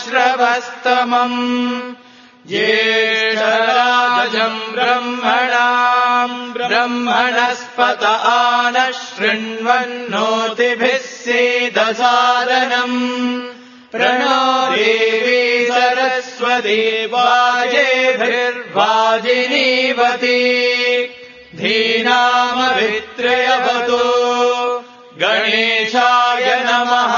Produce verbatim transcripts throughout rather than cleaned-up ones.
श्रवस्तमम् ज्येष्ठराजम् ब्रह्मणाम् ब्रह्मणस्पत आनः शृण्वन्नोतिभिः सीदसादनम् प्रणो देवी सरस्वती वाजेभिर्वाजिनीवती धीनामभित्रयवतु गणेशाय नमः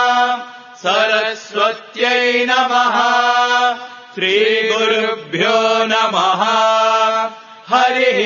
सरस्वत्यै नमः श्रीगुरुभ्यो नमः हरिः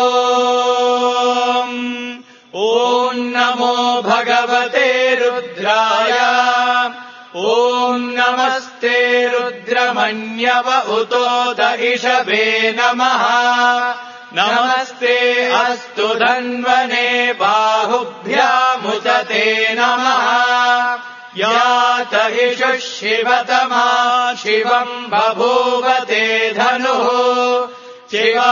ओम् ॐ नमो भगवते रुद्राय ॐ नमस्ते रुद्रमन्यव उतोद इषवे नमः नमस्ते अस्तु धन्वने बाहुभ्यामुदते नमः यात इषुः शिवतमा शिवम् बभूवते धनुः शिवा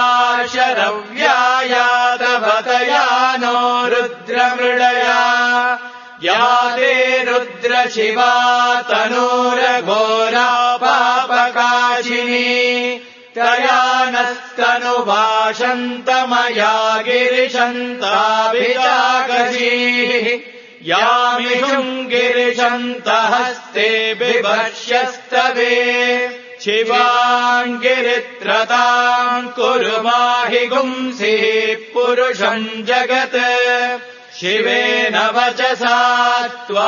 शरव्यायातवतया नो रुद्रमृडया याते रुद्रशिवा तनूरघोरा पापकाशिनी तया नस्तनुभाषन्तमया गिरिशन्ताभिजागशीः यामिषुम् गिरिशन्तहस्ते बिभर्ष्यस्तवे शिवाम् गिरित्रताम् कुरु माहि गुंसिः पुरुषम् जगत् शिवेन वचसा त्वा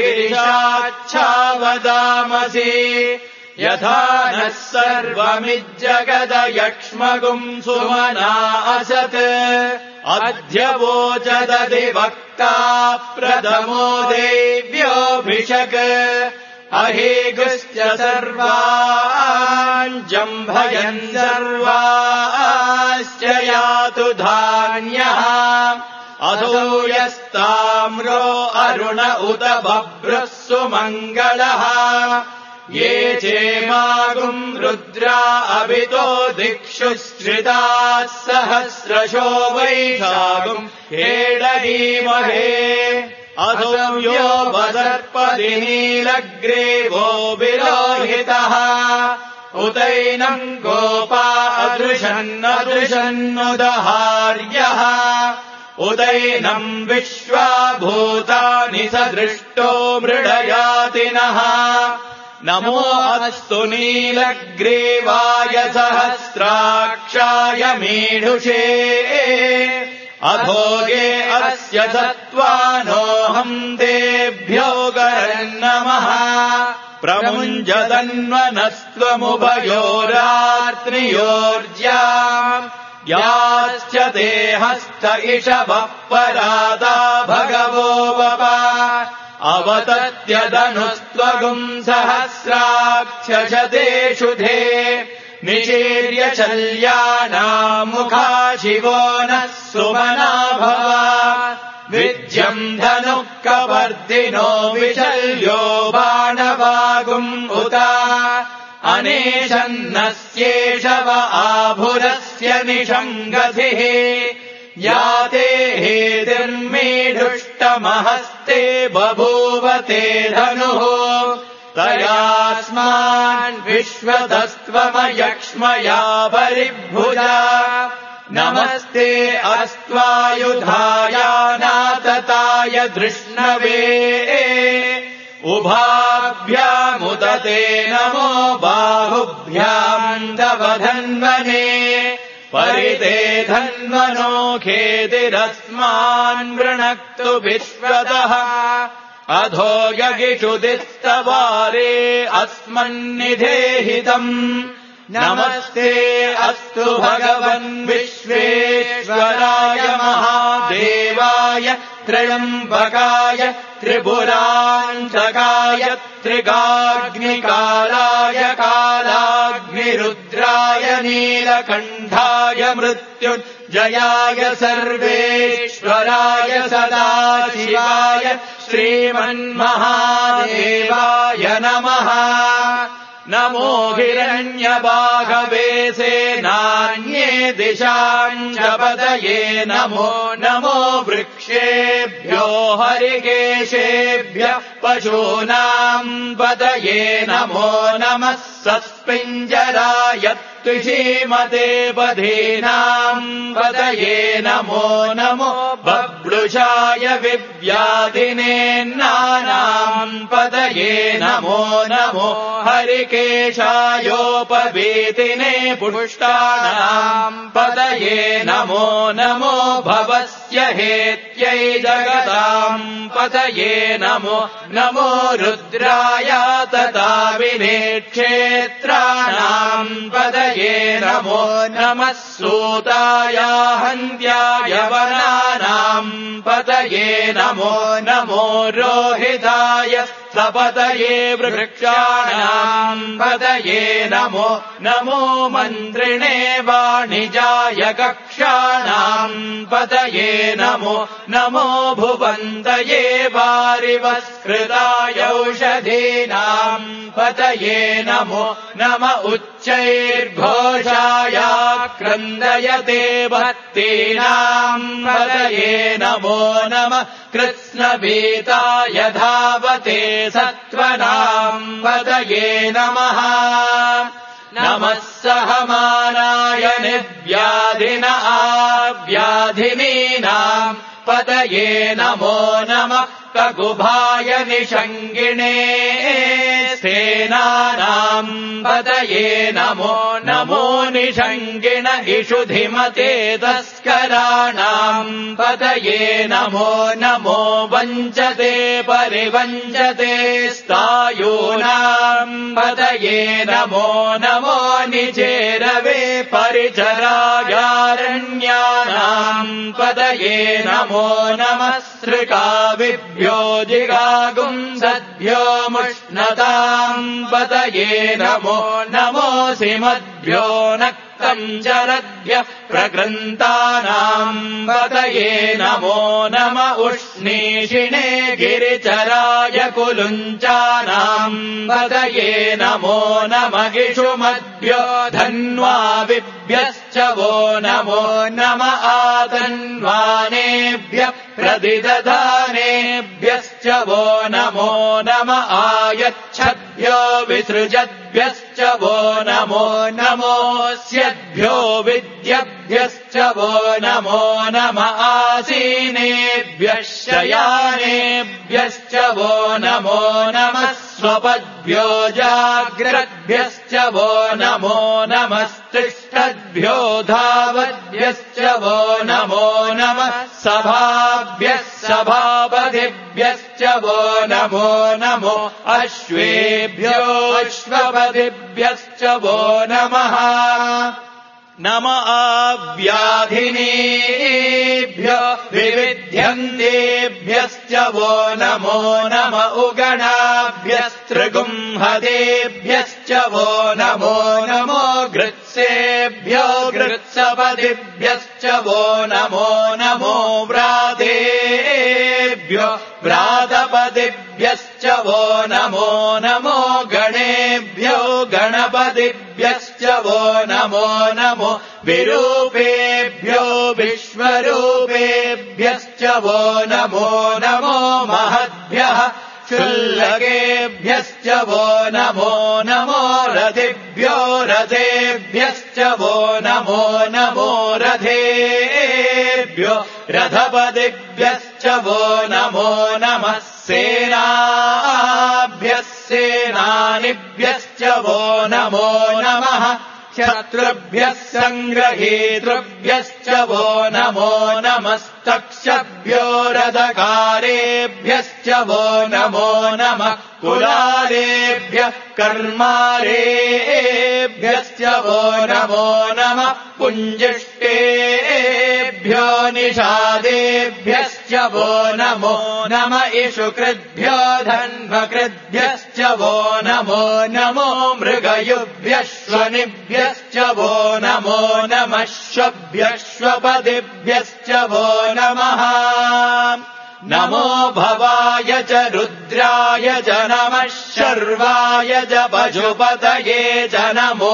गिरिशाच्छावदामसि यथा नः सर्वमिज्जगदयक्ष्मगुम् सुमना असत् अद्य वोचदधिवक्ता प्रथमो देव्योऽभिषक् अहेगुश्च सर्वान् जम्भयन् सर्वाश्च यातु धान्यः अधो यस्ताम्रो अरुण उत बभ्रः सुमङ्गलः ये चेमागुम् रुद्रा अभितो दिक्षु श्रिताः सहस्रशो वैशागुम् हेडहीमहे अधो यो वसर्पति नीलग्रीवो विलोहितः उतैनम् गोपा अदृशन्नदृशन्नुदहार्यः उदैनम् विश्वाभूतानि सदृष्टो मृडयातिनः नमो अस्तु नीलग्रीवाय सहस्राक्षाय मीढुषे अभोगे अस्य सत्त्वानोऽहम् तेभ्यो गरन्नमः प्रमुञ्जदन्वनस्त्वमुभयोरात्रियोर्ज्याम् याश्च ते हस्त इषवः परादा भगवो वपा अवतत्यदनुस्त्वगुम् सहस्राक्षशतेषु धे निशीर्य शल्यानामुखा शिवो नः सुमना भव विद्यम् धनुः कवर्दिनो विशल्यो बाणवागुम् उता अनेशन्नस्येषव आभुरस्य निषङ्गतिः याते हेतिर्मीढुष्टमहस्ते बभूवते धनुः तयास्मान् विश्वतस्त्वमयक्ष्मया परिभुजा नमस्ते अस्त्वायुधाय नातताय धृष्णवे उभाभ्यामुदते नमो बाहुभ्याम् तव धन्वने परिते धन्वनो खेतिरस्मान् वृणक्तु विश्वतः अधो यगिषुदिस्तवारे अस्मन्निधेहितम् नमस्ते अस्तु भगवन् विश्वेश्वराय महादेवाय त्र्यम्बकाय त्रिपुरान्तकाय त्रिगाग्निकालाय कालाग्निरुद्राय नीलकण्ठाय मृत्युञ्जयाय सर्वेश्वराय सदाशिवाय श्रीमन्महादेवाय नमः नमो हिरण्यबाहवे सेनान्ये दिशाम् च पतये नमो नमो वृक्षेभ्यो हरिकेशेभ्य पशूनाम् पतये नमो नमः सस्पिञ्जराय त्विषीमते पधीनाम् पतये नमो नमो बभ्रुषाय विव्याधिनेन्नानाम् पतये नमो नमो हरिकेशायोपवीतिने पुष्टानाम् पतये नमो नमो भवस्य हेत्यै जगताम् पतये नमो नमो रुद्राय तताविने क्षेत्राणाम् पतये नमो नमः सूताय हन्त्याय वनानाम् पतये नमो नमो रोहिताय सपतये वृक्षाणाम् पतये नमो नमो मन्त्रिणे वाणिजाय कक्षाणाम् पतये नमो नमो भुवन्तये वारिवस्कृताय औषधीनाम् पतये नमो नम उच्चैर्घोषाय क्रन्दयते भक्तीनाम् पतये नमो नमः कृत्स्नभीताय धावते सत्त्वनाम् पतये नमः नमः सहमानाय निर्व्याधिन आव्याधिनीनाम् पतये नमो नमः ककुभाय निषङ्गिणे सेनानाम् पतये नमो नमो निषङ्गिण इषुधिमते तस्कराणाम् पतये नमो नमो वञ्चते परिवञ्चते स्थायूनाम् पतये नमो नमो निचेरवे परिचरायारण्यानाम् पतये नमो नमः सृकाविभ्यो जिगागुंसद्भ्यो मुष्णताम् पतये नमो नमोऽसि मद्भ्यो नक्तम् चरद्भ्यः प्रकृन्तानाम् पतये नमो नम उष्णीषिणे गिरिचराय कुलुञ्चानाम् पतये नमो नम इषुमद्भ्यो धन्वाविभ्यश्च वो नमो नम आतन्वानेभ्यः प्रतिदधानेभ्यश्च वो नमो नम आयच्छद्भ्यो विसृजद्भ्यश्च वो नमो नमोऽस्यद्भ्यो विद्यभ्यश्च वो नमो नम आसीनेभ्यः शयानेभ्यश्च वो नमो नमः स्वपद्भ्यो जाग्रद्भ्यश्च वो नमो नमस्तिष्ठद्भ्यो धावद्भ्यश्च वो नमो नमः सभाभ्यः सभापतिभ्यश्च वो नमो नमो अश्वेभ्यो अश्वपतिभ्यश्च वो नमः नम आव्याधिनीभ्यो विविध्यन्तेभ्यश्च वो नमो नम उगणाभ्यस्त्रिगुंहदेभ्यश्च वो नमो नमो गृत्सेभ्यो गृत्सपदिभ्यश्च वो नमो नमो व्रातेभ्यो व्रातपदिभ्यश्च वो नमो नमो गणेभ्यो गणपतिभ्यश्च वो नमो नमो विरूपेभ्यो विश्वरूपेभ्यश्च वो नमो नमो महद्भ्यः क्षुल्लकेभ्यश्च वो नमो नमो रथिभ्यो रथेभ्यश्च वो नमो नमो रथेभ्यो रथपतिभ्यश्च वो नमो नमः सेनाभ्यः सेनानिभ्यश्च वो नमो नमः शत्रुभ्यः सङ्ग्रहीतृभ्यश्च वो नमो नमस्तक्षभ्यो रथकारेभ्यश्च वो नमो नमः कुलालेभ्यः कर्मारेभ्यश्च वो नमो नमः पुञ्जिष्टेभ्यो निषादेभ्यश्च वो नमो नम इषुकृद्भ्यो धन्वकृद्भ्यश्च वो नमो नमो मृगयुभ्यश्वनिभ्यश्च वो नमो नमश्वभ्यश्वपदिभ्यश्च वो नमः नमो भवाय च रुद्राय च नमः शर्वाय च पशुपतये च नमो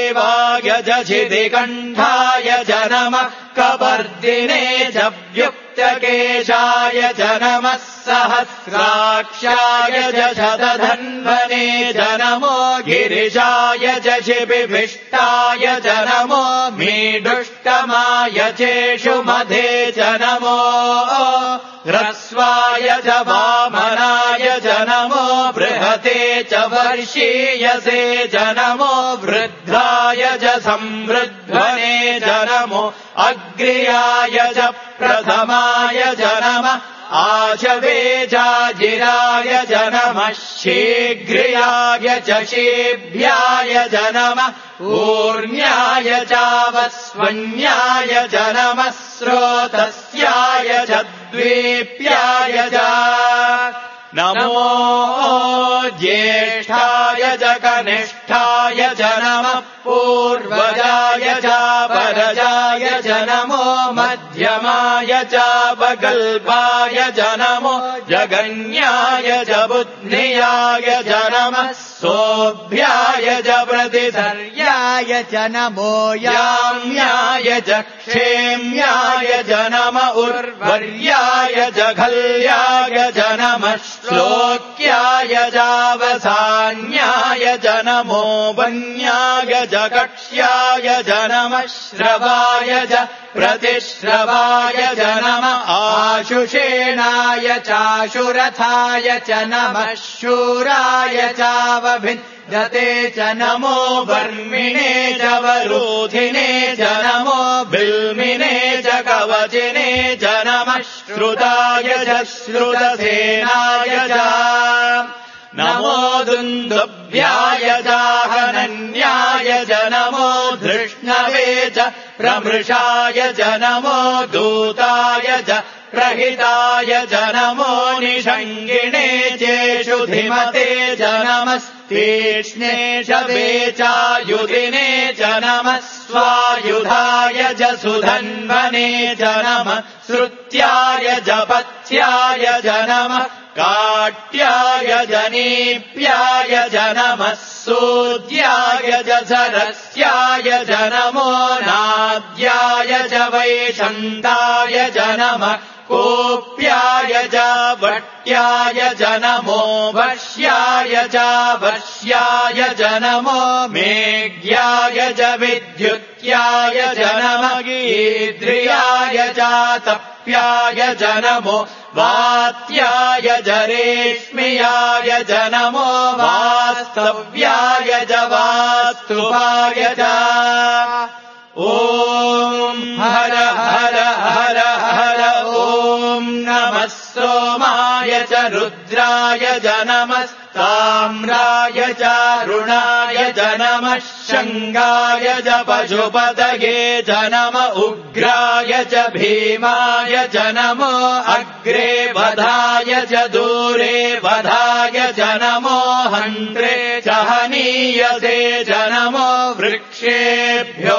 नीलग्रीवाय च शितिकण्ठाय च नमः कपर्दिने च व्युक् कृत्यकेशाय च नमः सहस्राक्षाय च शतधन्वने च नमो गिरिशाय च शिबिभिष्टाय च नमो मीडुष्टमाय चेषुमधे च नमो ह्रस्वाय च वामनाय च नमो बृहते च वर्षीयसे च नमो वृद्धाय च संवृद्धने च नमो अग्र्याय च प्रथमाय च नमः आशवे चाजिराय च नमः शीघ्र्याय च शीभ्याय च नमः ऊर्ण्याय चावस्वन्याय च नमः स्रोतस्याय च द्वीप्याय च नमो ज्येष्ठाय च कनिष्ठाय च नमः पूर्वजाय च परजाय च नमो मध्यमाय च वगल्पाय च नमो जगन्याय च बुद्ध्याय च नमः सोऽभ्याय च प्रतिसर्याय च नमो याम्याय च क्षेम्याय च नम उर्वर्याय च खल्याय च नमः श्लोक्याय चावसान्याय च नमो वन्याय च कक्ष्याय च नमः श्रवाय च प्रतिश्रवाय च नमः आशुषेणाय चाशुरथाय च नमः शूराय चावभिन्दते च नमो वर्मिणे च वरोधिने च नमो बिल्मिने च कवचिने च नमः श्रुताय च श्रुतसेनाय च नमो दुन्दुभ्याय चाहनन्याय च नमो धृष्णवे च प्रमृषाय च नमो दूताय च प्रहिताय च नमो निषङ्गिणे चेषु धिमते च नमस्तीक्ष्णे शवे चायुधिने च नमः स्वायुधाय च सुधन्वने च नमः श्रुत्याय च पथ्याय च नमः काट्याय जनीप्याय च नमः सूद्याय च सरस्याय च नमो नाद्याय च वैशन्ताय च नमः कोप्याय च वट्याय च नमो वश्याय च वश्याय च नमो मेघ्याय च विद्युत्याय च नमः ईद्रियाय च तप्याय च नमो वात्याय च रेश्म्याय च नमो वास्तव्याय च वास्तुपाय च ॐ हर हर हर हर ॐ नमः सोमाय च रुद्राय च नमस्ताम्राय च रुणाय च नमः शङ्गाय च पशुपतये च नम उग्राय च भीमाय च नमो अग्रे वधाय च दूरे वधाय च नमो हन्त्रे च हनीयसे च नमो वृक्षेभ्यो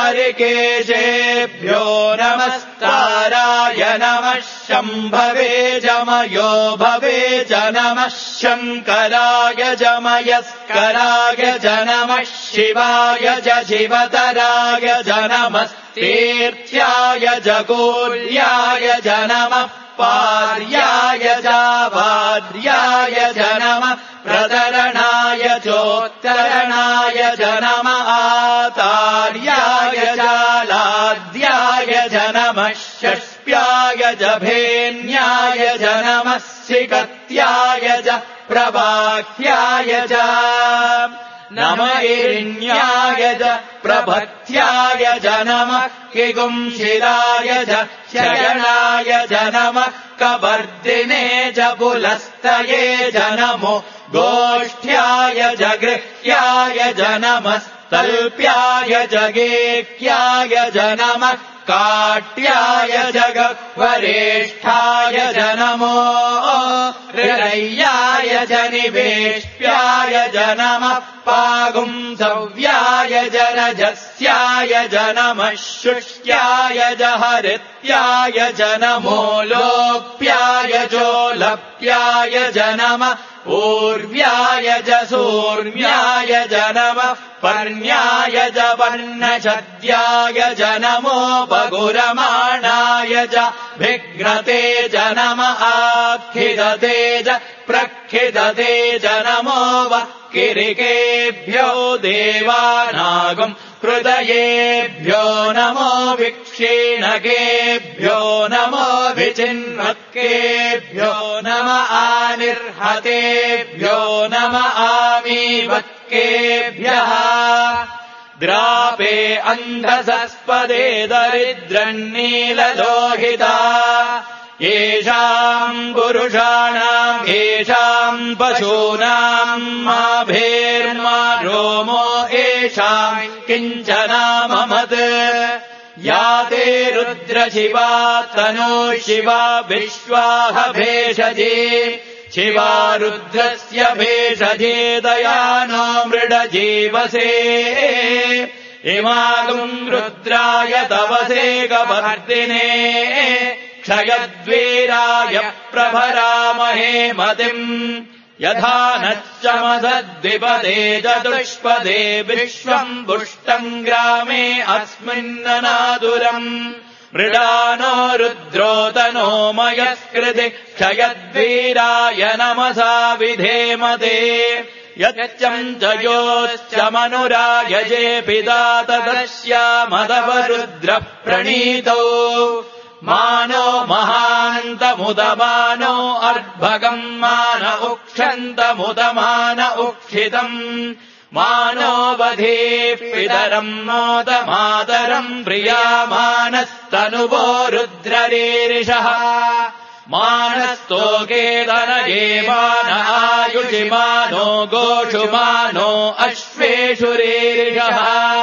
हरिकेशेभ्यो नमस्ताराय नमः शम्भवे च मयो भवे च नमः शङ्कराय च मयस्कराय च नमः शिवाय च शिवतराय च नमः तीर्थ्याय च कूल्याय च नमः पार्याय च वार्याय च नमः प्रतरणाय चोत्तरणाय च नमः आतार्याय च लाद्याय च नमः षष्प्याय च भेन्याय च नमः सिकत्याय च प्रबाह्याय च नम इरिण्याय च प्रभत्याय च नमः किगुंशिराय च शयनाय च नमः कवर्दिने च पुलस्तये च नमो गोष्ठ्याय च गृह्याय च नमः तल्प्याय च गेह्याय च नमः काट्याय च गह्वरेष्ठाय च नमो हृदयाय च निवेष्ट्याय च नमः पागुंसव्याय जनजस्याय जनमः शुष्याय जहरित्याय जनमो लोप्याय जोलप्याय जनमः ऊर्व्याय जसूर्व्याय जनमः पर्ण्याय जवर्णशद्याय जनमोपगुरमाणाय च भिघ्नते जनमः आखिदते च प्रखिदते जनमो वः किरिकेभ्यो देवानागम् हृदयेभ्यो नमो विक्षीणकेभ्यो नमो विचिन्वत्केभ्यो नम आनिर्हतेभ्यो नम आमीवत्केभ्यः द्रापे अन्धसस्पदे दरिद्रन्नीललोहिता येषाम् पुरुषाणाम् येषाम् पशूनाम् माभेर्मा रोमो येषाम् किञ्चनाममत् या ते रुद्रशिवा तनो शिवा विश्वाह भेषजे शिवा रुद्रस्य भेषजे दयानो मृडजीवसे इमागुम् रुद्राय तवसे गवर्दिने क्षयद्वीराय प्रभरामहे मतिम् यथा नश्चमसद्विपदे चतुष्पदे विश्वम् पुष्टम् ग्रामे अस्मिन्ननादुरम् मृडानो रुद्रोतनो मयस्कृति क्षयद्वीराय नमसा विधेमते यच्चम् च योश्च मनुरायजे पिता तदस्यामदवरुद्रः प्रणीतौ मानो महान्तमुदमानो अर्भगम् मान उक्षन्तमुदमान उक्षितम् मानो वधेः पितरम् मोदमातरम् प्रियामानस्तनुवो रुद्ररीरिषः मानस्तोकेतनये मान आयुषि मानो गोषु मानो अश्वेषु रीरिषः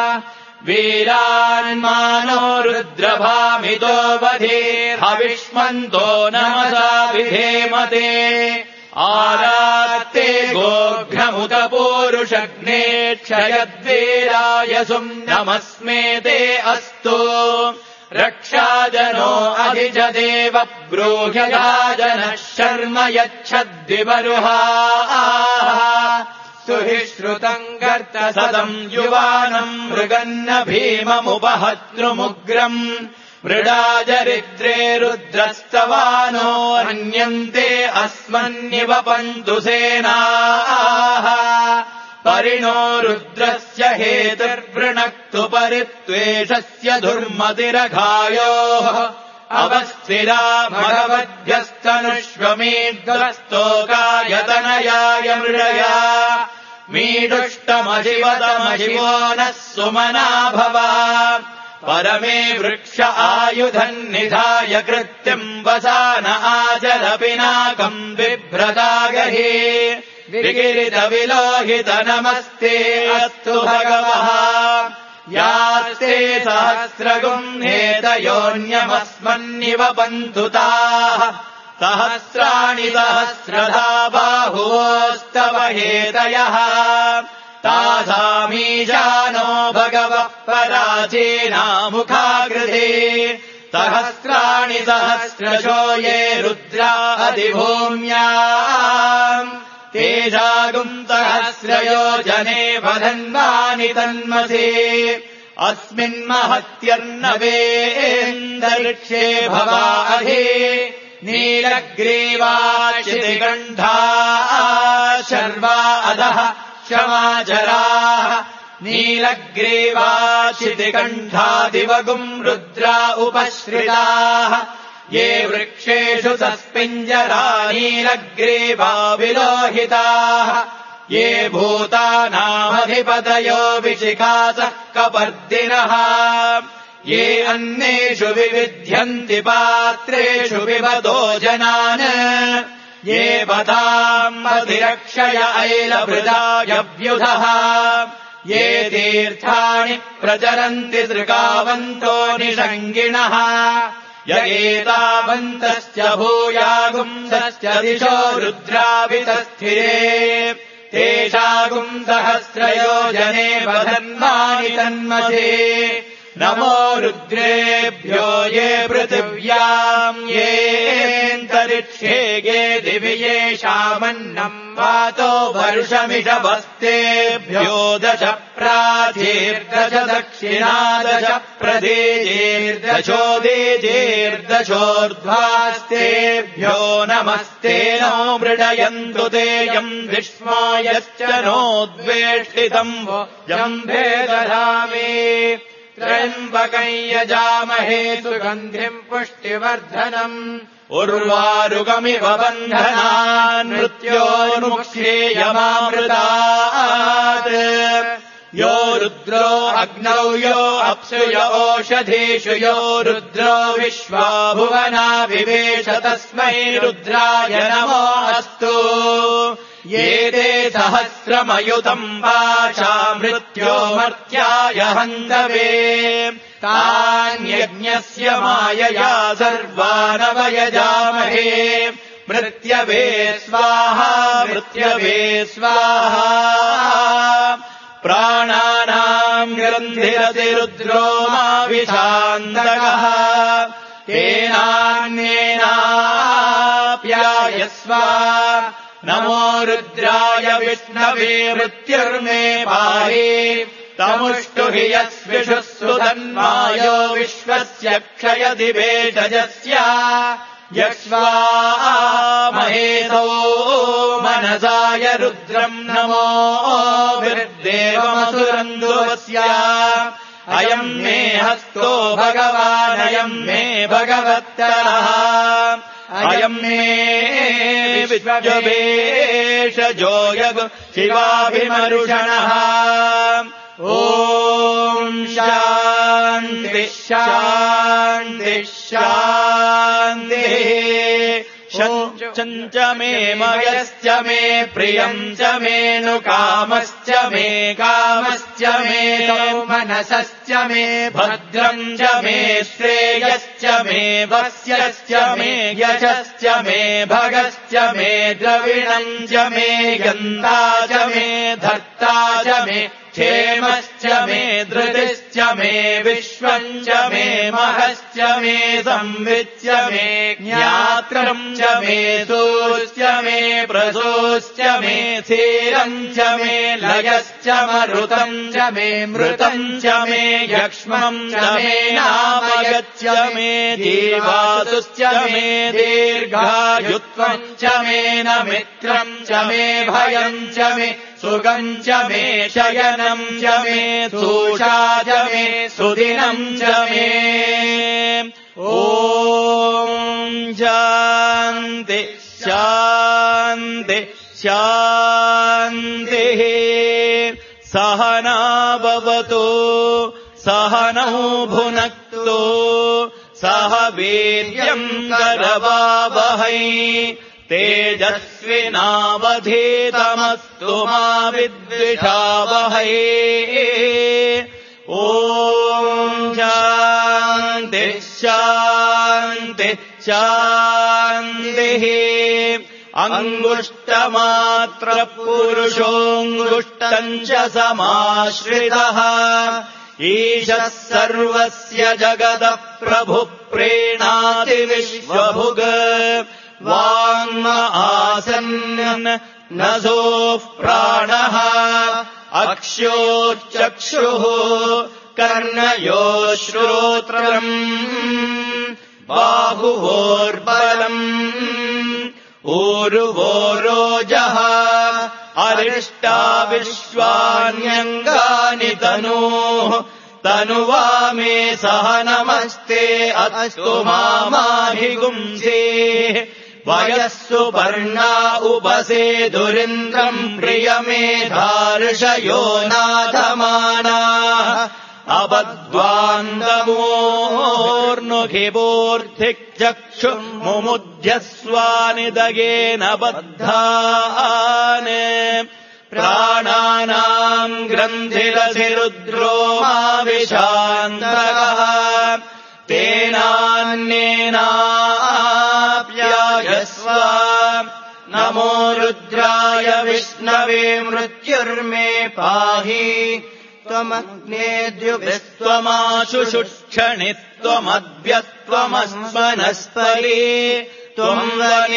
वीरान्मानो रुद्रभामितो वधे हविष्मन्तो नमसा विधेमते आरात्ते गोघ्नमुत पूरुषग्ने क्षयद्वीराय सुम्नमस्मेते अस्तु रक्षाजनो अधिजदेव ब्रूह्यजाजनः शर्म यच्छद्विवरुहा सुहिश्रुतम् गर्तसदम् युवानम् मृगन्न भीममुपहतृमुग्रम् मृडाजरिद्रे रुद्रस्तवानो हन्यन्ते अस्मन्निव पन्तु सेनाः परिणो रुद्रस्य हेतुर्वृणक्तु परित्वेषस्य दुर्मतिरघायोः अवस्थिरा भगवद्भ्यस्तनुष्वमीद्वस्तोकायतनयाय मृडया मीडुष्टमशिवतमशिवो नः सुमना भवा परमे वृक्ष आयुधन्निधाय कृत्यम् वसान आचलपिनाकम् बिभ्रदागहे विकिरितविलोहित नमस्ते अस्तु भगवः यास्ते सहस्रगुह्नेतयोऽन्यमस्मन्निव पन्तुताः सहस्राणि सहस्रधा बाहुवोस्तव हेतयः तासामीशानो भगवः पराचीनामुखाकृते सहस्राणि सहस्रशो ये रुद्रा अधिभूम्याम् तेषागुम् सहस्रयोजने वधन्वानि तन्मसे अस्मिन्महत्यर्नवेन्दरिक्षे भवा अधि नीलग्रीवाचितिकण्ठा शर्वा अधः क्षमाचराः नीलग्रीवाचितिकण्ठा दिवगुम् रुद्रा उपश्रिताः ये वृक्षेषु सस्पिञ्जरा नीलग्रीवा विलोहिताः ये भूतानामधिपतयो विशिखासः कपर्दिनः ये अन्नेषु विविध्यन्ति पात्रेषु विवदो जनान् ये पताम् अधिरक्षय ऐलभृदायव्युधः ये तीर्थानि प्रचरन्ति दृगावन्तो निषङ्गिणः य एतावन्तश्च भूयागुंसश्च दिशो रुद्राभितस्थिरे तेषागुम् सहस्रयोजने वदन्मानि तन्मसे नमो रुद्रेभ्यो ये पृथिव्याम् येऽन्तरिक्षे ये दिवि येषामन्नम् वातो वर्षमिषभस्तेभ्यो दश प्राचीर्दश दक्षिणादश प्रदेजेर्दशोदेजेर्दशोर्ध्वास्तेभ्यो नमस्ते नो मृडयन्तु तेयम् विस्मायश्च नोद्वेष्टितम् जम्भे दधामि त्र्यम्बकम् यजामहे सुगन्धिम् पुष्टिवर्धनम् उर्वारुकमिव बन्धनान् मृत्योर्मुक्षेयमामृतात् यो रुद्रो अग्नौ यो अप्सु यो ओषधीषु यो रुद्रो विश्वा भुवना विवेश तस्मै रुद्राय नमो अस्तु ये ते सहस्रमयुतम् वाचा मृत्यो मर्त्याय हन्तवे तान्यज्ञस्य मायया सर्वानवयजामहे मृत्यवे स्वाहा मृत्यवे स्वाहा प्राणानाम् ग्रन्थिरतिरुद्रो माविशान्तकः तेनान्येनाप्यायस्व नमो रुद्राय विष्णवे मृत्युर्मे पाहि तमुष्टुहि यस्विषुः सुधन्मायो विश्वस्य क्षयति भेषजस्य यक्ष्वामहेतो मनसाय रुद्रम् नमो विर्देवमसुरन्दुवस्य अयम् मे हस्तो भगवानयम् मे भगवत्तरः अयम् मे विश्ववेशजो यग शिवाभिमरुषणः ॐ शान्ति शान्ति शान्तिः शञ्च मे मयश्च मे प्रियम् च मे नु कामश्च मे कामश्च मे मनसश्च मे भद्रम् च मे श्रेयश्च मे वस्यश्च मे यशश्च मे भगश्च मे द्रविणम् च मे गन्धा च मे धर्ता च मे क्षेमश्च मे धृतिश्च मे विश्वम् च मे महश्च मे संविच्च मे ज्ञात्रम् च मे सोश्च मे प्रसोश्च मे धीरम् च मे लयश्च मरुतम् च मे मृतम् च मे यक्ष्मम् च मे नामयच्च मे जीवातुश्च मे दीर्घायुत्वम् च मे न मित्रम् च मे भयम् च मे सुगम् च मे शयनम् च मे सूषा च मे सुदिनम् च मे ॐ शान्ति शान्ति शान्तिः सहना भवतु सहनौ भुनक्तु सह वीर्यम् करवावहै तेजस्विनावधीतमस्तु मा विद्विषावहै ॐ शान्ति शान्ति शान्तिः अङ्गुष्टमात्रपुरुषोऽङ्गुष्टम् च समाश्रितः ईशः सर्वस्य जगतः प्रभुः प्रीणाति विश्वभुग वाङ्म आसन् नसोः प्राणः अक्ष्योश्चक्षुः कर्णयोः श्रोत्रम् बाहुवोर्बलम् ऊरुवोरोजः अरिष्टा विश्वान्यङ्गानि तनोः तनुवा मे सह नमस्ते अस्तु मामाभिगुंसे वयस्सु पर्णा उपसेदुरिन्द्रम् प्रियमेधार्षयो नाथमाना अबध्वान्दमोर्नुखिवोर्थिक्चक्षु मुमुध्यस्वानिदगेन बद्धान् प्राणानाम् ग्रन्थिरसिरुद्रो माविशान्तकः तेनान्येनाप्यायस्व नमो रुद्राय विष्णवे मृत्युर्मे पाहि त्वमग्नेद्युभिस्त्वमाशुषुक्षणि त्वमद्भ्यत्वमस्मनस्परि त्वम्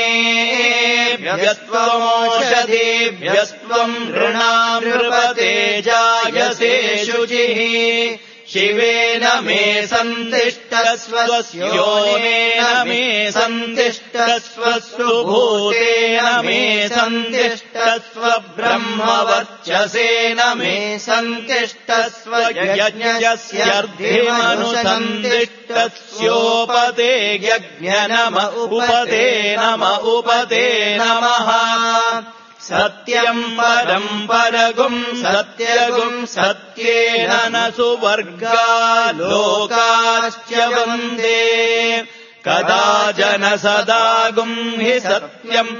वनेभ्यस्त्वमोषधीभ्यस्त्वम् नृणाम् नृपते जायसे शुचिः शिवेन मे सन्तिष्ठस्व योनेन मे सन्तिष्ठस्व सुभूतेन मे सन्तिष्ठस्व ब्रह्मवर्चसेन मे सन्तिष्ठस्व यज्ञस्यर्धिमनुसन्तिष्ठस्योपते यज्ञ नम उपते नम उपते नमः सत्यम् परम् परगुम् सत्यगुम् सत्येन न सुवर्गा लोकाश्च वन्दे कदाचन सदागुम् हि सत्यम्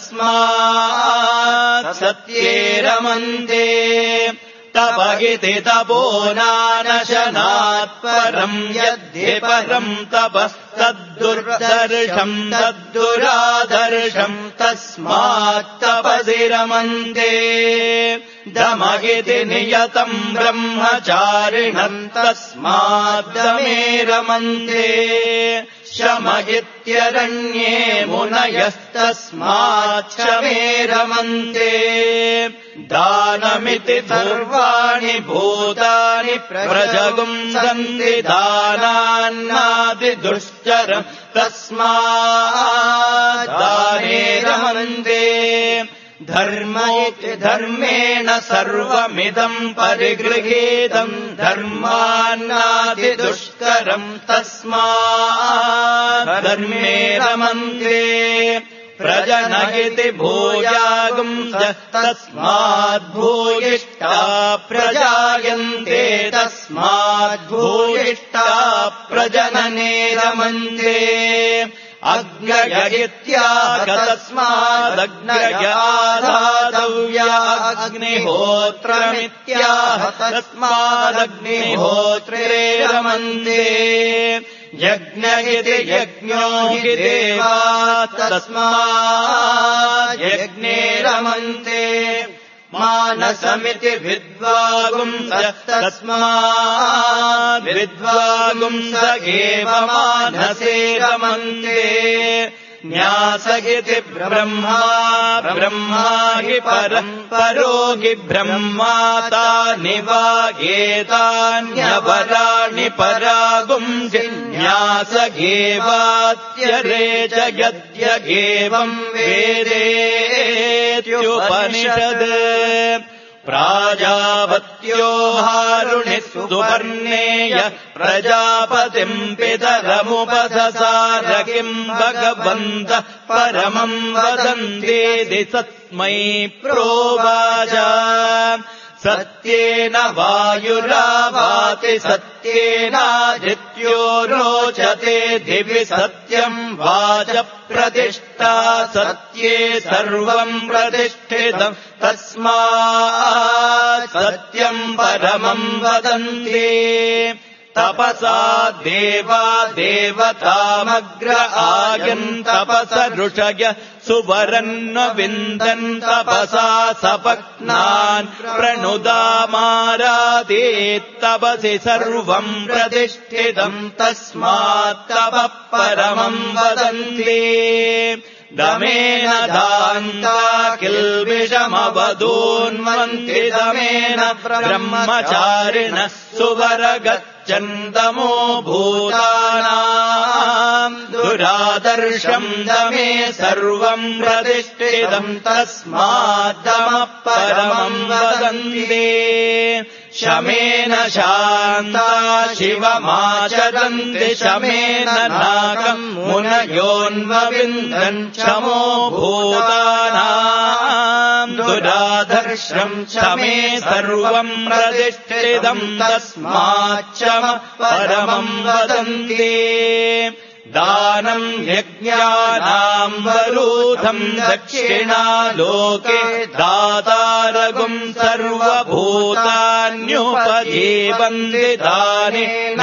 तस्मात् सत्ये रमन्ते तपगिति तपो नानशनात् परम् यद्धि परम् तपस्तद्दुर्दर्शम् तद्दुरादर्शम् तस्मात्तपसि रमन्ते दमगिति नियतम् ब्रह्मचारिणम् तस्माद्दमे रमन्ते शमगित्यरण्ये मुनयस्तस्मात् शमे रमन्ते दानमिति सर्वाणि भूतानि प्रजगुम् सन्ति दानान्नादिदुश्चरम् तस्मात् दाने रमन्ते धर्म इति धर्मेण सर्वमिदम् परिगृहीतम् धर्मान्नादिदुष्करम् तस्मात् धर्मे रमन्ते प्रजन इति भूयागुम् तस्माद्भूयिष्ठा प्रजायन्ते तस्माद्भूयिष्ठा प्रजनने रमन्ते अग्नय इत्यागतस्मादग्नय आधातव्या अग्निहोत्रमित्याह तस्मादग्निहोत्रे रमन्ते यज्ञ इति यज्ञो हि देवा तस्मात् यज्ञे रमन्ते मानसमिति विद्वागुंस तस्मात् विद्वागुंस एव मानसे रमन्ते न्यास इति ब्रह्मा ब्रह्मा हि परम् परो हि ब्रह्मातानि वा एतान्यपराणि परागुंसि न्यास एवात्यरे च यद्यगेवम् वेदेत्युपनिषद् प्राजापत्यो हारुणि सुपर्णेय प्रजापतिम् पितरमुपससार किम् भगवन्तः परमम् वदन्तीति तस्मै प्रोवाच सत्येन वायुरावाति सत्येनादित्यो रोचते दिवि सत्यम् वाच प्रतिष्ठा सत्ये सर्वम् प्रतिष्ठितम् तस्मात् सत्यम् परमम् वदन्ति तपसा देवा देवतामग्र आयन् तपस ऋषय सुवरन्न विन्दन् तपसा सपत्नान् प्रणुदामाराधेत्तपसि सर्वम् प्रतिष्ठितम् तस्मात् तपः परमम् वदन्ति दमेन दान्ता किल्बिषमवदून्वन्ति दमेन ब्रह्मचारिणः सुवरगच्छन्तमो भूतानाम् दुरादर्शम् दमे सर्वम् प्रतिष्ठितम् तस्माद्दमः परमम् वदन्ति शमेन शान्ता शिवमाचरन्ति शमेन नागम् मुनयोन्वविन्दन् शमो भूतानाम् दुरादर्शम् शमे सर्वम् प्रतिष्ठितम् तस्माच्चमः परमम् वदन्ति दानम् यज्ञानाम् वरूथम् दक्षिणा लोके दातारगुम् सर्वभूतान्यो नुपजीवन्ति दानेन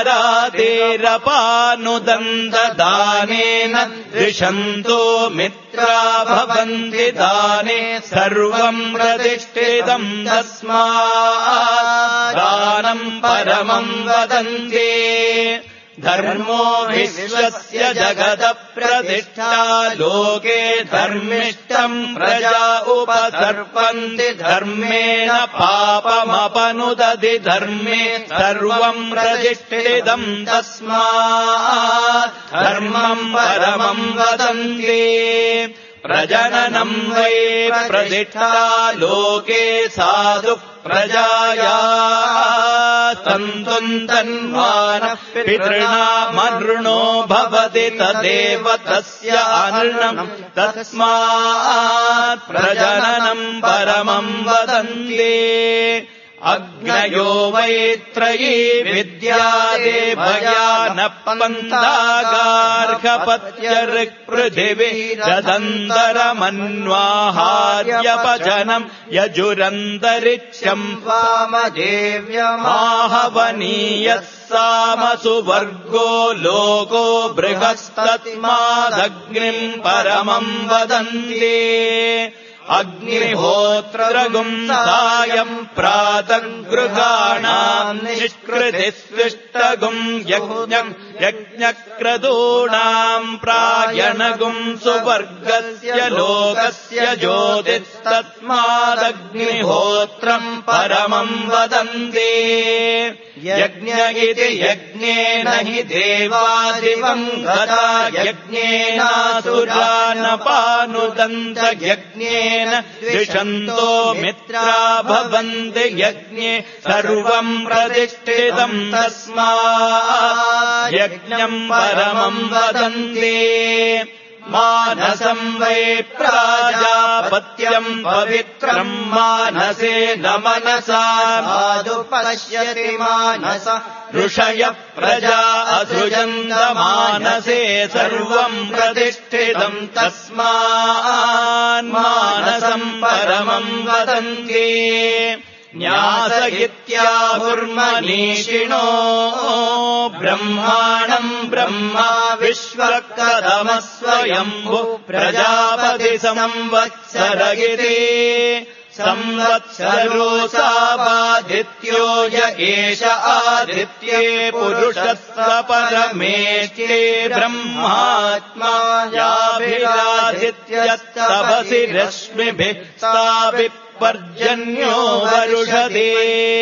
नारातेरपानुदन्तदानेन द्विषन्तो मित्रा भवन्ति दाने सर्वम् प्रतिष्ठितम् तस्मात् दानम् परमम् वदन्ति धर्मो विश्वस्य जगदप्रतिष्ठा लोके धर्मिष्ठम् प्रजा उपसर्पन्ति धर्मेण पापमपनुदति धर्मे सर्वम् प्रतिष्ठितम् तस्मात् धर्मम् परमम् वदन्ति प्रजननम् वै प्रतिष्ठा लोके साधु प्रजाया सन्तुन्तन्वानः पितॄणामनृणो भवति तदेव तस्य अनृणम् तस्मात् प्रजननम् परमम् वदन्ति अग्नयो वैत्रयी विद्या देवया न पन्थागार्हपत्यऋक्पृथिवी रदन्तरमन्वाहार्यपजनम् यजुरन्तरिक्षम् वामदेव्यमाहवनीयः सामसुवर्गो लोको बृहस्तस्मादग्निम् परमम् वदन्ति अग्निहोत्रगुम् सायम् प्रातगृहाणाम् निष्कृतिस्विष्टगुम् यज्ञम् यज्ञक्रतूणाम् प्रायणगुम् सुवर्गस्य लोकस्य ज्योतिस्तस्मादग्निहोत्रम् परमम् वदन्ति यज्ञ इति यज्ञेन हि देवादिवम् गता यज्ञेनासुरानपानुदन्त यज्ञेन द्विषन्तो मित्रा भवन्ति यज्ञे सर्वम् प्रतिष्ठितम् तस्मात् यज्ञम् परमम् वदन्ति मानसम् वै प्राजापत्यम् पवित्रम् मानसे न मनसा मादुपश्यति मानस ऋषयः प्रजा असृजन्त मानसे सर्वम् प्रतिष्ठितम् तस्मात् मानसम् परमम् वदन्ति न्यास इत्याहुर्मनीषिणो ब्रह्माणम् ब्रह्मा विश्वकदमस्वयम्भु प्रजापति संवत्सर इति संवत्सरो सावादित्यो य एष आदित्ये पुरुषः स परमेष्टे ब्रह्मात्मा याभिरादित्यस्तपसि रश्मिभिः साभिः पर्जन्यो वरुषधे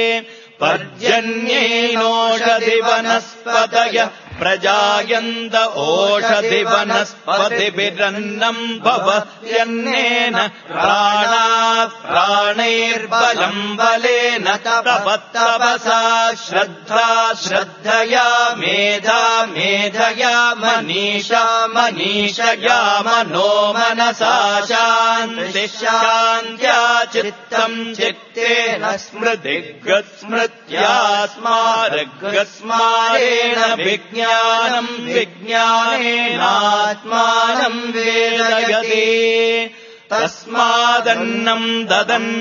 पर्जन्येनोषधि वनस्पतय प्रजायन्त ओषधि वनस्पतिभिरन्नम् भवत्यन्नेन प्राणात् प्राणैर्बलम् बलेन तपस्तपसा श्रद्धा श्रद्धया मेधा मेधया मनीषा मनीषया मनो मनसा शान्तिः शान्त्या चित्तम् चित्तेन स्मृतिर्गस्मृत्या स्मारगस्मारेण विज्ञानम् विज्ञानेनात्मानम् वेदयति तस्मादन्नम् ददन्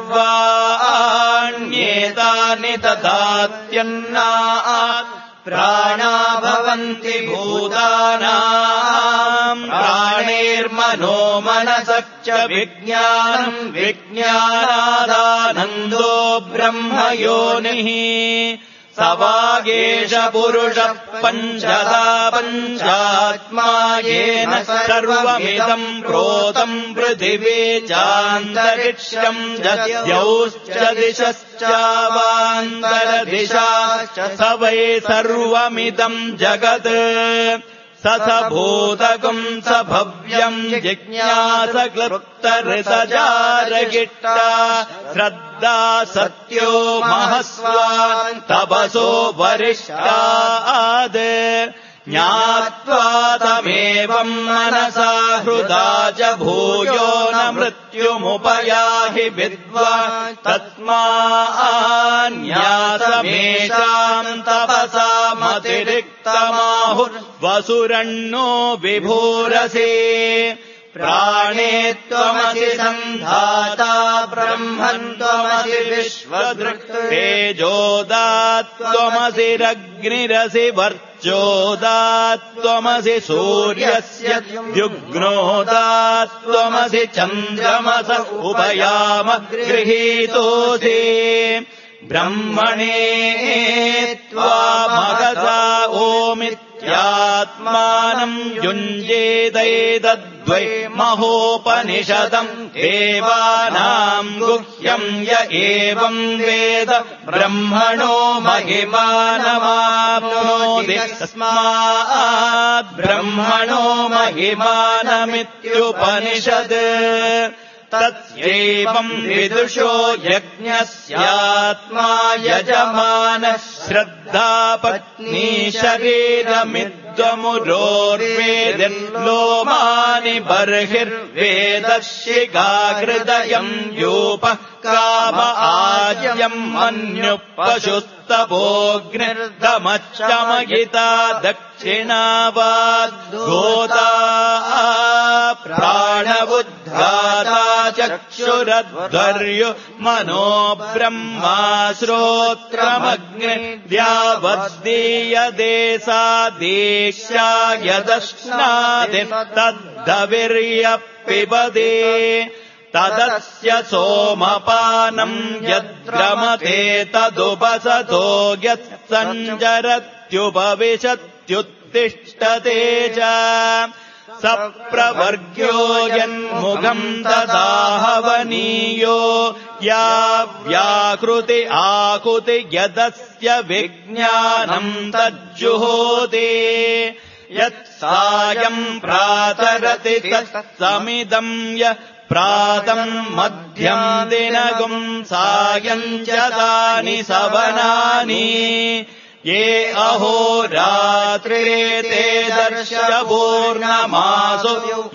सर्वाण्येतानि ददात्यन्नात् प्राणा भवन्ति भूतानाम् प्राणैर्मनो मनसः च विज्ञानम् विज्ञानादानन्दो ब्रह्म योनिः स वागेश पुरुषः पञ्चदा पञ्चात्मा येन सर्वमिदम् प्रोतम् पृथिवी चान्तरिक्षम् दद्यौश्च दिशश्चावान्तरदिशाश्च स वै सर्वमिदम् जगत् स स भूतकम् स भव्यम् जिज्ञास क्लृप्तऋतजारगिट्टा श्रद्धा सत्यो महस्वान् तपसो वरिष्ठाद् ज्ञात्वा तमेवम् मनसा हृदा च भूयो न मृत्युमुपयाहि विद्वान् तस्मान्न्यासमेषाम् तपसामतिरिक्तमाहुर्वसुरण्णो विभूरसे प्राणे त्वमसि सन्धाता ब्रह्मन् त्वमसि विश्वदृक् तेजोदात्त्वमसि रग्निरसि वर्चोदात्त्वमसि सूर्यस्य द्युग्नोदात्त्वमसि चन्द्रमस उभयाम गृहीतोऽसि ब्रह्मणे त्वा महसा ओमित्यात्मानम् युञ्जेदैतद्वै महोपनिषदम् देवानाम् गुह्यम् य एवम् वेद ब्रह्मणो महिमानमाप्नोति तस्मात् ब्रह्मणो महिमानमित्युपनिषत् तस्यैवम् विदुषो यज्ञस्यात्मा यजमानः श्रद्धा पत्नी शरीरमिद्वमुरोर्वेदिर्लोमानि बर्हिर्वेदः शिखाहृदयम् यूपः काम आज्यम् मन्युः पशुस्तपोऽग्निर्दमश्चमयिता दक्षिणावाद्गोता प्राणबुद्धाता चक्षुरध्वर्यो मनो ब्रह्मा श्रोत्रमग्निर्द्यावद्दीयते सा दीक्षा यदश्नाति तद्धविर्यः पिबते तदस्य सोमपानम् यद्रमते तदुपसतो यत्सञ्चरत्युपविशत्युत्तिष्ठते च स प्रवर्ग्यो यन्मुखम् ददाहवनीयो या व्याकृति आकुति यदस्य विज्ञानम् तज्जुहोति यत्सायम् प्रातरति तत्समिदम् य प्रातम् मध्यम् दिनगुम् सायम् च तानि सवनानि ये अहोरात्रे ते दर्शपूर्णमासो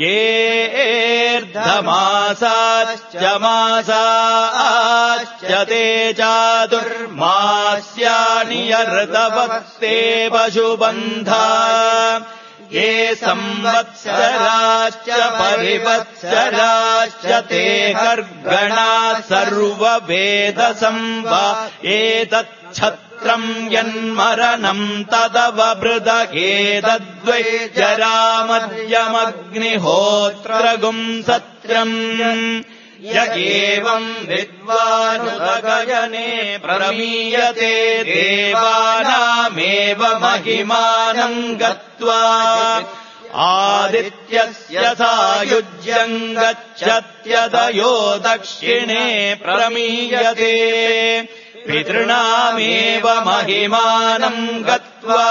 येऽर्धमासाश्च मासाश्च ते चातुर्मास्यानि ऋतवत्ते पशुबन्धा ये संवत्सराश्च परिवत्सराश्च ते गर्गणाः सर्ववेदसंवा एतच्छत्रम् यन्मरणम् तदवभृदगेतद्वै जरामर्यमग्निहोत्रगुम् सत्रम् य एवम् विद्वानुदगयने प्रमीयते देवानामेव महिमानम् गत्वा आदित्यस्य सायुज्यम् गच्छत्यदयो दक्षिणे प्रमीयते पितॄणामेव महिमानम् गत्वा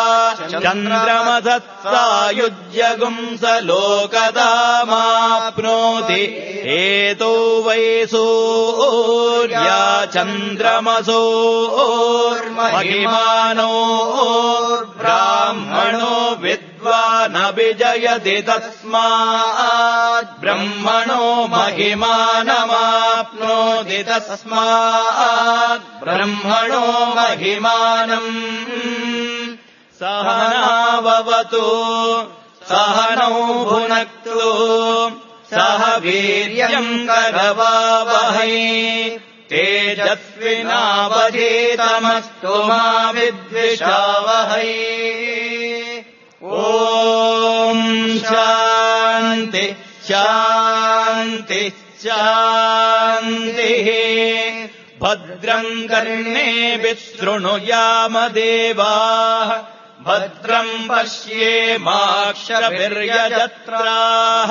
चन्द्रमसत्सायुज्यगुम् स लोकदामाप्नोति एतो वै सूर्या चन्द्रमसोर्महिमानोर्ब्राह्मणो विद्वानभिजयति तस्मात् ब्रह्मणो महिमानमाप्नोति तस्मात् ब्रह्मणो महिमानम् सहनाववतु सहनौ भुनक्तु सह वीर्यम् करवावहै तेजस्विनावधीतमस्तु मा विद्विषावहै ॐ शान्ति शान्ति शान्तिः भद्रम् कर्णेभिः शृणुयाम देवाः भद्रम् पश्येमाक्षभिर्यजत्राः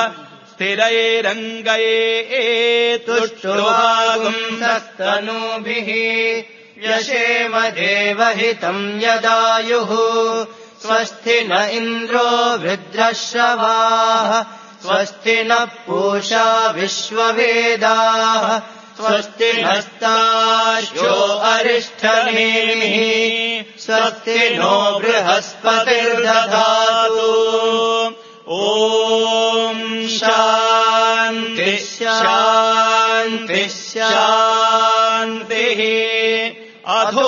स्थिरैरङ्गैस्तुष्टुवागुंसस्तनूभिः यशेम देवहितम् यदायुः स्वस्ति न इन्द्रो वृद्धश्रवाः स्वस्ति न पूषा विश्ववेदाः स्वस्ति नस्तार्क्ष्यो अरिष्ठनेमिः स्वस्ति नो बृहस्पतिर्दधातु ॐ शान्ति शान्ति शान्तिः अधो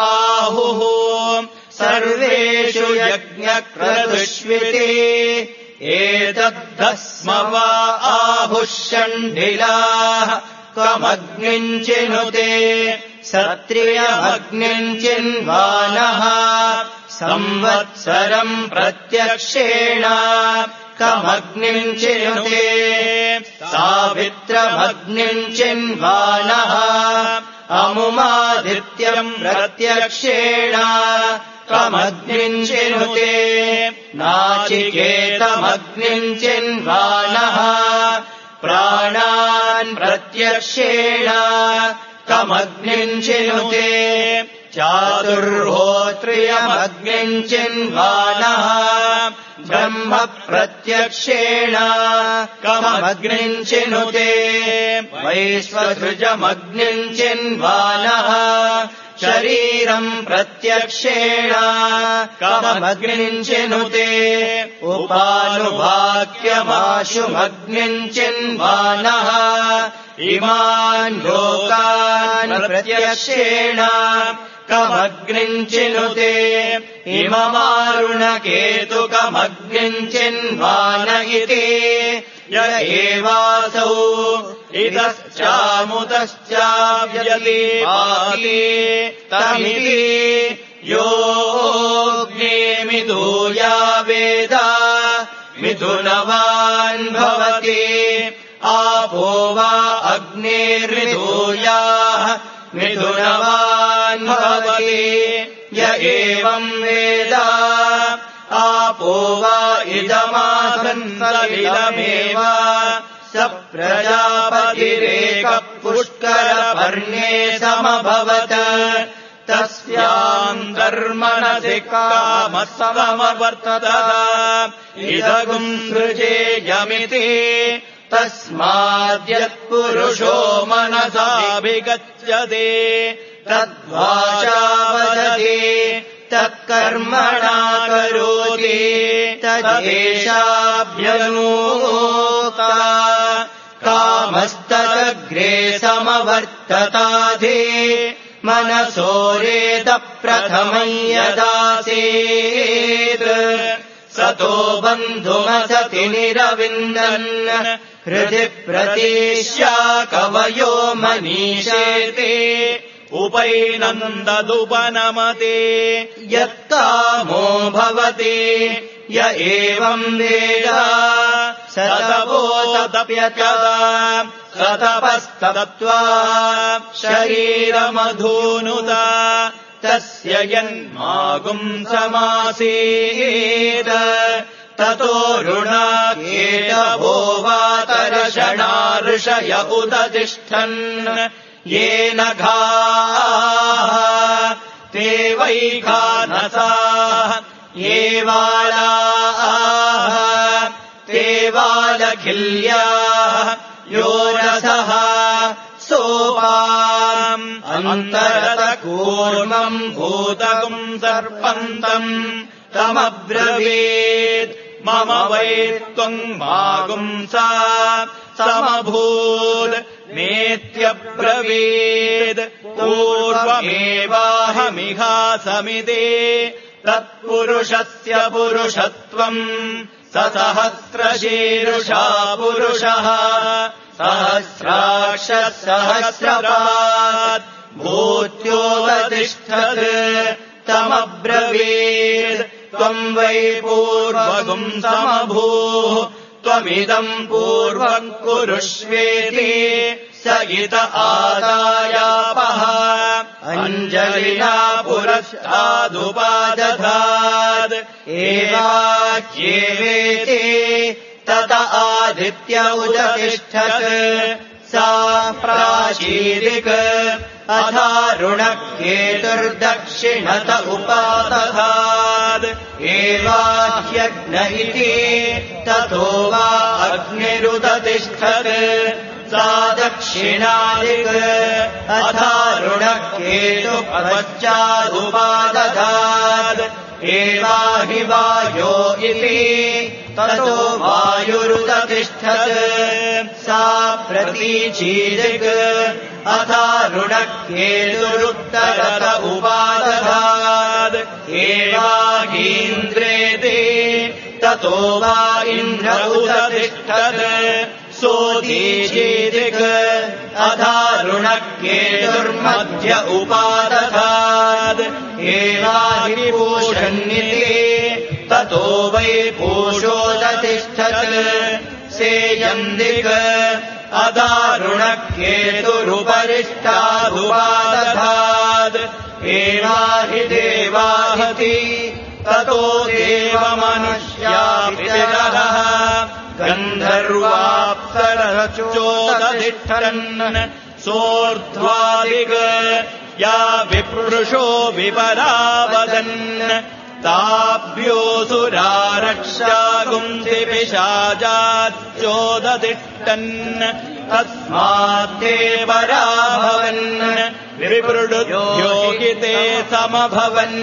आहुः सर्वेषु यज्ञक्रतुष्विते एतद्धस्म वा आहुष्यण्डिलाः कमग्निम् चिनुते सत्रियमग्निम् चिन्वानः संवत्सरम् प्रत्यक्षेण कमग्निम् चिनुते सावित्रमग्निम् चिन्वानः अमुमादित्यम् प्रत्यक्षेण कमग्निम् चिनुते नाचिकेतमग्निम् चिन्वानः प्राणान् प्रत्यक्षेण कमग्निम् चिनुते चातुर्होत्रियमग्निम् चिन्वानः ब्रह्म प्रत्यक्षेण कमग्निम् चिनुते वैश्वसृजमग्निम् चिन्वानः शरीरम् प्रत्यक्षेण कमग्निम् चिनुते उपानुवाक्यमाशुमग्निम् चिन्वानः इमान् लोकान् प्रत्यक्षेण कमग्निम् चिनुते इममारुणकेतुकमग्निम् चिन्वान इति य एवासौ इतश्चामुतश्चाव्यलीपाति तमिति योऽग्निमिदूया वेद मिथुनवान् भवति आपो वा अग्निर्मिदूयाः मिथुनवान् भवति य एवम् वेद आपो वा इदमासन्सविदमेव स प्रजापतिरेकः पुष्करपर्णे समभवत् तस्याम् धर्मणसि कामः समवर्तत इदगुम् सृजेयमिति तस्माद्यत्पुरुषो मनसाभिगच्छते तद्वाचा वदति तत्कर्मणा करोति तदेशाभ्यनूक्ता कामस्तदग्रे समवर्तताधि मनसोरेत प्रथमम् यदासीत् सतो बन्धुमसति निरविन्दन् हृदि प्रतीश्या कवयो मनीषेते उपैनन्ददुपनमते यत्कामो भवति य एवम् वेद सतपोतप्यतदा सतपस्तत्त्वा शरीरमधूनुत तस्य यन्मागुम् समासीत् ततो ऋणाकेटभो वातरषणा ऋषय उदतिष्ठन् येन घाः ते वैखानसाः ये वालाः ते वालखिल्याः यो रसः सोपाम् अन्तरतकूर्मम् भूतकम् सर्पन्तम् तमब्रवीत् मम वै त्वम् मागुंसा समभूत् नेत्यब्रवीत् पूर्वमेवाहमिहासमिति तत्पुरुषस्य पुरुषत्वम् स सहस्रशीर्षा पुरुषः सहस्राक्षः सहस्रपात् भूत्योपतिष्ठत् तमब्रवीत् त्वम् वै पूर्वगुम् समभूः त्वमिदम् पूर्वम् कुरुष्वेति स इत आदायापः अञ्जलिना पुरस्तादुपादधात् एवाह्येवेति तत आदित्य उदतिष्ठत् सा प्राचीदिक् अथारुणकेतुर्दक्षिणत उपादधात् एवाह्यग्न इति ततो वा अग्निरुदतिष्ठत् सा दक्षिणादिक् अथारुणकेतु पश्चादुपादधात् एवाहि वायो इति ततो वायुरुदतिष्ठत् सा प्रतीचीदिक् अथारुणकेतुरुत्तरत उपादधात् एवाहीन्द्रेति ततो वा इन्द्र उदतिष्ठत् सोदीचीदिक् अधारुणकेतुर्मध्य उपादधात् एवाहि पूषन्निति ततो वै पूषोदतिष्ठत् सेयम् दिक् अधारुणकेतुरुपरिष्टादुपादधात् एवाहि देवाहति ततो देवमनुष्यापितरः गन्धर्वाप्सरश्चोदतिष्ठन् सोऽर्ध्वादिक् या विप्रुषो विपरा वदन् ताभ्योऽसुरा रक्षा गुंसिपिशाचाच्चोदतिष्ठन् तस्मात्ते वरा भवन् विपृडुद्योगिते समभवन्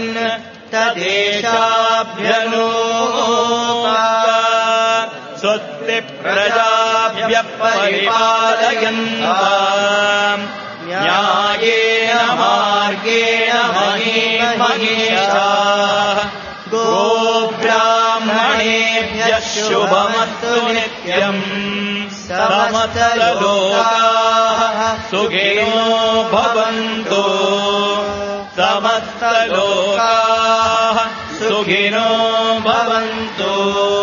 तदेशाभ्यनो स्वस्ति प्रजाभ्यः परिपालयन्ताम् न्यायेन मार्गेण महीमहीषाः गोब्राह्मणेभ्यः शुभमस्तु नित्यम् समस्तलोकाः सुखिनो भवन्तु समस्तलोकाः सुखिनो भवन्तु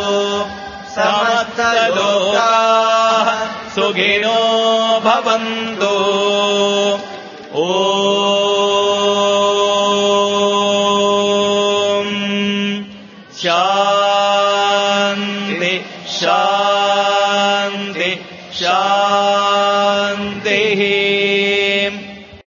समस्तलोकाः सुखिनो भवन्तु ॐ शान्ति शान्ति शान्ति